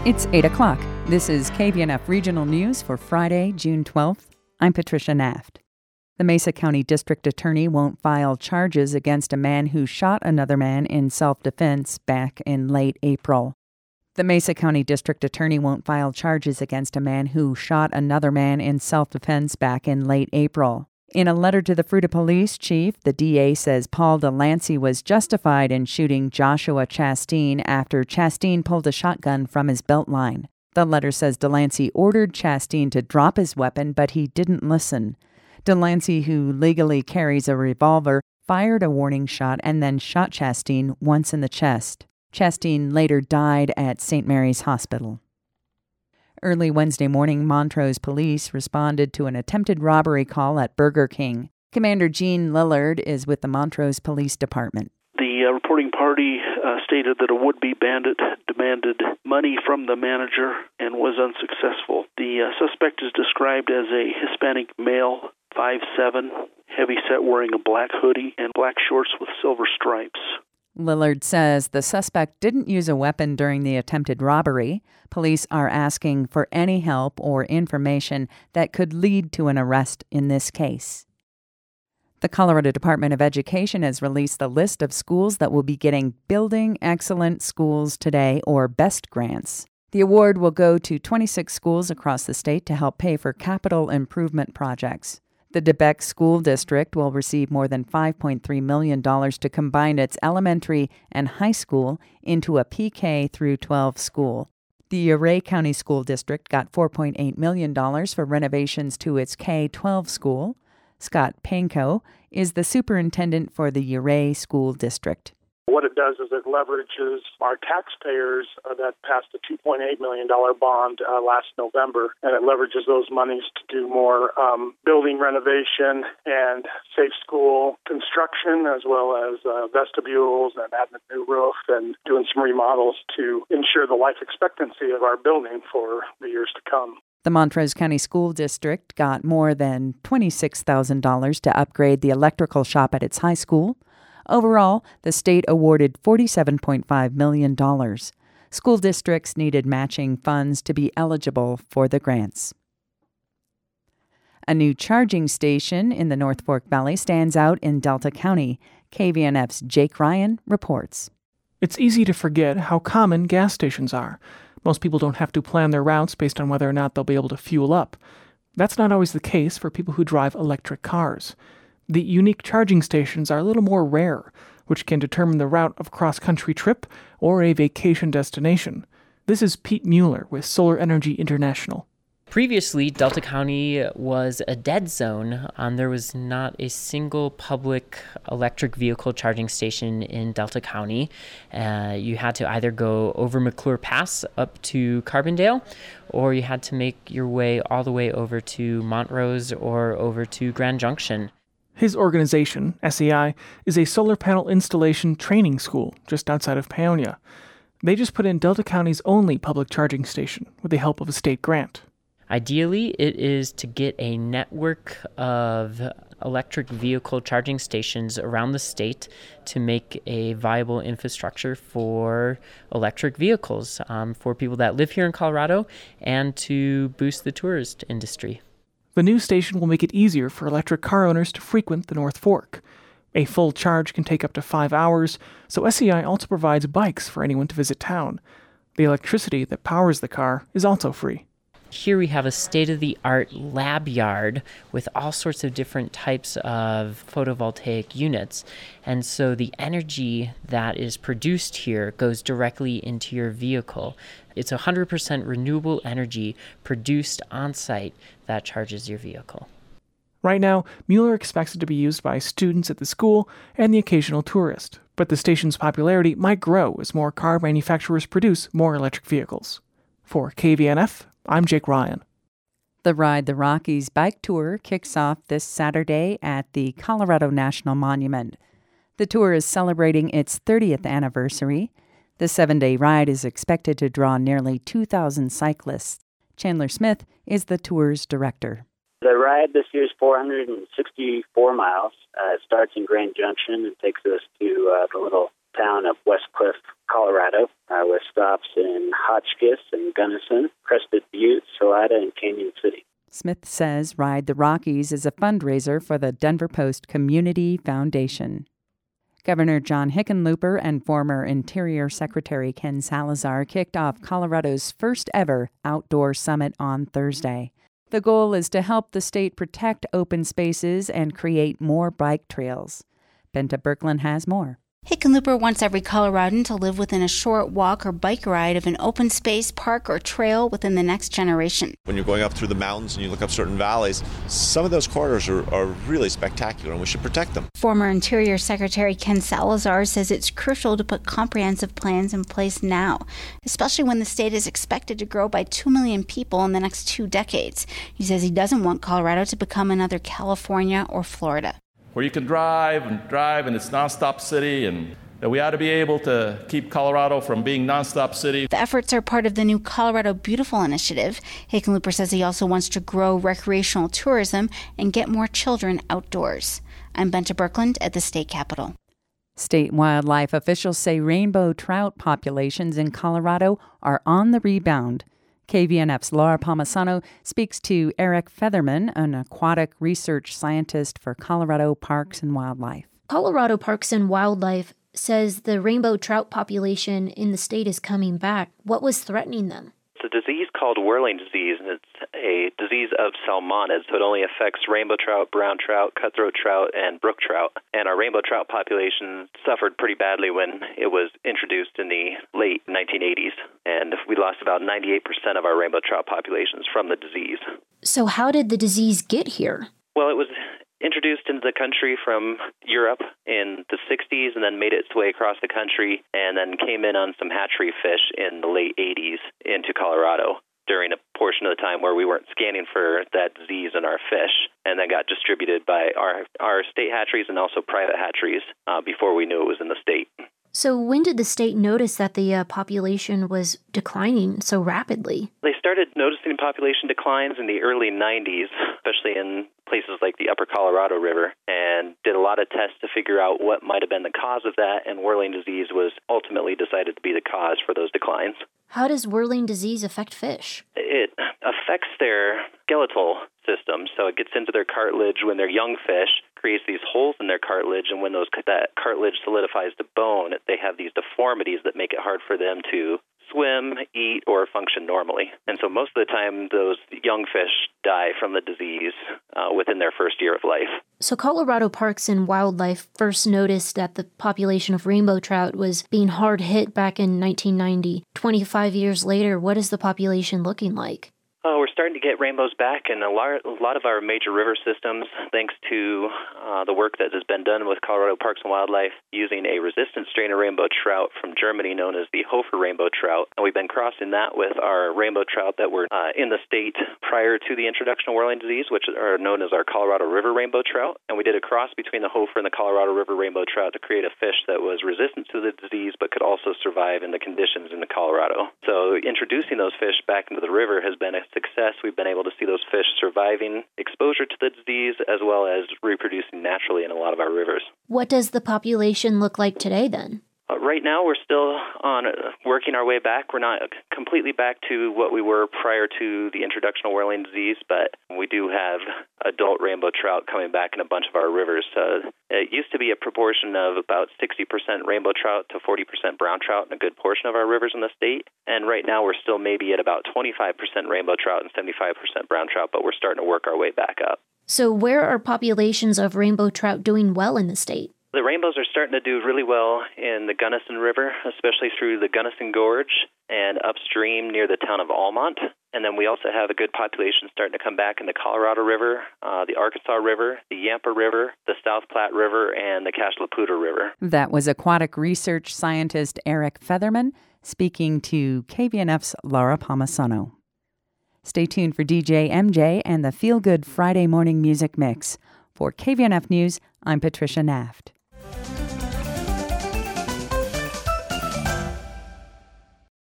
It's 8 o'clock. This is KVNF Regional News for Friday, June 12th. I'm Patricia Naft. The Mesa County District Attorney won't file charges against a man who shot another man in self-defense back in late April. The Mesa County District Attorney won't file charges against a man who shot another man in self-defense back in late April. In a letter to the Fruita Police Chief, the DA says Paul Delancey was justified in shooting Joshua Chasteen after Chasteen pulled a shotgun from his belt line. The letter says Delancey ordered Chasteen to drop his weapon, but he didn't listen. Delancey, who legally carries a revolver, fired a warning shot and then shot Chasteen once in the chest. Chasteen later died at St. Mary's Hospital. Early Wednesday morning, Montrose police responded to an attempted robbery call at Burger King. Commander Gene Lillard is with the Montrose Police Department. The reporting party stated that a would-be bandit demanded money from the manager and was unsuccessful. The suspect is described as a Hispanic male, 5'7", heavy-set, wearing a black hoodie and black shorts with silver stripes. Lillard says the suspect didn't use a weapon during the attempted robbery. Police are asking for any help or information that could lead to an arrest in this case. The Colorado Department of Education has released the list of schools that will be getting Building Excellent Schools Today, or BEST grants. The award will go to 26 schools across the state to help pay for capital improvement projects. The DeBeck School District will receive more than $5.3 million to combine its elementary and high school into a PK through 12 school. The Ouray County School District got $4.8 million for renovations to its K-12 school. Scott Pankow is the superintendent for the Ouray School District. What it does is it leverages our taxpayers that passed a $2.8 million bond last November, and it leverages those monies to do more building renovation and safe school construction, as well as vestibules and adding a new roof and doing some remodels to ensure the life expectancy of our building for the years to come. The Montrose County School District got more than $26,000 to upgrade the electrical shop at its high school. Overall, the state awarded $47.5 million. School districts needed matching funds to be eligible for the grants. A new charging station in the North Fork Valley stands out in Delta County. KVNF's Jake Ryan reports. It's easy to forget how common gas stations are. Most people don't have to plan their routes based on whether or not they'll be able to fuel up. That's not always the case for people who drive electric cars. The unique charging stations are a little more rare, which can determine the route of a cross-country trip or a vacation destination. This is Pete Mueller with Solar Energy International. Previously, Delta County was a dead zone. There was not a single public electric vehicle charging station in Delta County. You had to either go over McClure Pass up to Carbondale, or you had to make your way all the way over to Montrose or over to Grand Junction. His organization, SEI, is a solar panel installation training school just outside of Paonia. They just put in Delta County's only public charging station with the help of a state grant. Ideally, it is to get a network of electric vehicle charging stations around the state to make a viable infrastructure for electric vehicles for people that live here in Colorado and to boost the tourist industry. The new station will make it easier for electric car owners to frequent the North Fork. A full charge can take up to 5 hours, so SEI also provides bikes for anyone to visit town. The electricity that powers the car is also free. Here we have a state-of-the-art lab yard with all sorts of different types of photovoltaic units. And so the energy that is produced here goes directly into your vehicle. It's 100% renewable energy produced on-site that charges your vehicle. Right now, Mueller expects it to be used by students at the school and the occasional tourist. But the station's popularity might grow as more car manufacturers produce more electric vehicles. For KVNF, I'm Jake Ryan. The Ride the Rockies bike tour kicks off this Saturday at the Colorado National Monument. The tour is celebrating its 30th anniversary. The 7-day ride is expected to draw nearly 2,000 cyclists. Chandler Smith is the tour's director. The ride this year is 464 miles. It starts in Grand Junction and takes us to the little town of Westcliff, Colorado, with stops in Hotchkiss and Gunnison, Crested Butte, Salida, and Canyon City. Smith says Ride the Rockies is a fundraiser for the Denver Post Community Foundation. Governor John Hickenlooper and former Interior Secretary Ken Salazar kicked off Colorado's first ever outdoor summit on Thursday. The goal is to help the state protect open spaces and create more bike trails. Benta Birkeland has more. Hickenlooper wants every Coloradan to live within a short walk or bike ride of an open space, park, or trail within the next generation. When you're going up through the mountains and you look up certain valleys, some of those corridors are really spectacular, and we should protect them. Former Interior Secretary Ken Salazar says it's crucial to put comprehensive plans in place now, especially when the state is expected to grow by 2 million people in the next 2 decades. He says he doesn't want Colorado to become another California or Florida, where you can drive and it's nonstop city, and that we ought to be able to keep Colorado from being nonstop city. The efforts are part of the new Colorado Beautiful initiative. Hickenlooper says he also wants to grow recreational tourism and get more children outdoors. I'm Benta Birkeland at the state capitol. State wildlife officials say rainbow trout populations in Colorado are on the rebound. KVNF's Laura Palmisano speaks to Eric Featherman, an aquatic research scientist for Colorado Parks and Wildlife. Colorado Parks and Wildlife says the rainbow trout population in the state is coming back. What was threatening them? It's a disease called whirling disease, and it's a disease of salmonids, so it only affects rainbow trout, brown trout, cutthroat trout, and brook trout. And our rainbow trout population suffered pretty badly when it was introduced in the late 1980s, and we lost about 98% of our rainbow trout populations from the disease. So how did the disease get here? Well, it was introduced into the country from Europe in the 60s and then made its way across the country and then came in on some hatchery fish in the late 80s into Colorado during a portion of the time where we weren't scanning for that disease in our fish, and then got distributed by our state hatcheries and also private hatcheries before we knew it was in the state. So when did the state notice that the population was declining so rapidly? They started noticing population declines in the early 90s, especially in places like the upper Colorado River, and did a lot of tests to figure out what might have been the cause of that, and whirling disease was ultimately decided to be the cause for those declines. How does whirling disease affect fish? It affects their skeletal system, so it gets into their cartilage when they're young fish, creates these holes in their cartilage, and when that cartilage solidifies to bone, they have these deformities that make it hard for them to swim, eat, or function normally. And so most of the time, those young fish die from the disease within their first year of life. So Colorado Parks and Wildlife first noticed that the population of rainbow trout was being hard hit back in 1990. 25 years later, what is the population looking like? We're starting to get rainbows back in a lot of our major river systems, thanks to the work that has been done with Colorado Parks and Wildlife using a resistant strain of rainbow trout from Germany known as the Hofer rainbow trout. And we've been crossing that with our rainbow trout that were in the state prior to the introduction of whirling disease, which are known as our Colorado River rainbow trout. And we did a cross between the Hofer and the Colorado River rainbow trout to create a fish that was resistant to the disease but could also survive in the conditions in the Colorado. So introducing those fish back into the river has been a success. We've been able to see those fish surviving exposure to the disease as well as reproducing naturally in a lot of our rivers. What does the population look like today then? Right now, we're still on working our way back. We're not completely back to what we were prior to the introduction of whirling disease, but we do have adult rainbow trout coming back in a bunch of our rivers. It used to be a proportion of about 60% rainbow trout to 40% brown trout in a good portion of our rivers in the state. And right now, we're still maybe at about 25% rainbow trout and 75% brown trout, but we're starting to work our way back up. So where are populations of rainbow trout doing well in the state? The rainbows are starting to do really well in the Gunnison River, especially through the Gunnison Gorge and upstream near the town of Almont. And then we also have a good population starting to come back in the Colorado River, the Arkansas River, the Yampa River, the South Platte River, and the Cache la Poudre River. That was aquatic research scientist Eric Featherman speaking to KVNF's Laura Palmisano. Stay tuned for DJ MJ and the Feel Good Friday Morning Music Mix. For KVNF News, I'm Patricia Naft.